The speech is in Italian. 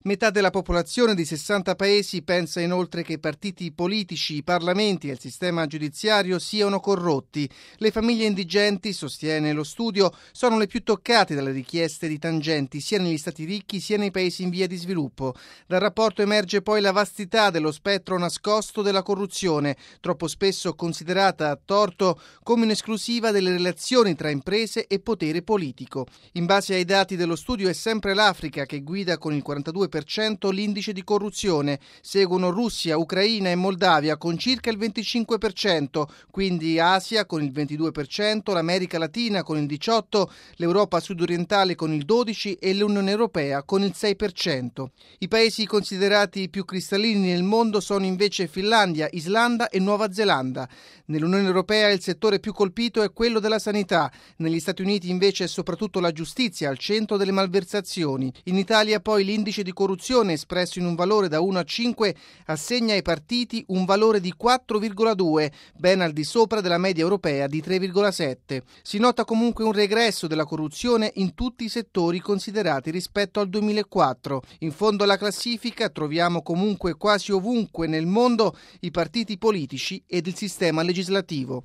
Metà della popolazione di 60 paesi pensa inoltre che i partiti politici, i parlamenti e il sistema giudiziario siano corrotti. Le famiglie indigenti, sostiene lo studio, sono le più toccate dalle richieste di tangenti sia negli stati ricchi sia nei paesi in via di sviluppo. Dal rapporto emerge poi la vastità dello spettro nascosto della corruzione, troppo spesso considerata a torto come un'esclusiva delle relazioni tra imprese e potere politico. In base ai dati dello studio è sempre l'Africa che guida con il 42% l'indice di corruzione, seguono Russia, Ucraina e Moldavia con circa il 25%, quindi Asia con il 22%, l'America Latina con il 18%, l'Europa sudorientale con il 12% e l'Unione Europea con il 6%. I paesi considerati più cristallini nel mondo sono invece Finlandia, Islanda e Nuova Zelanda. Nell'Unione Europea il settore più colpito è quello della sanità, negli Stati Uniti invece è soprattutto la giustizia al centro delle malversazioni. In Italia poi l'indice di corruzione espresso in un valore da 1 a 5 assegna ai partiti un valore di 4,2, ben al di sopra della media europea di 3,7. Si nota comunque un regresso della corruzione in tutti i settori considerati rispetto al 2004. In fondo alla classifica troviamo comunque quasi ovunque nel mondo i partiti politici ed il sistema legislativo.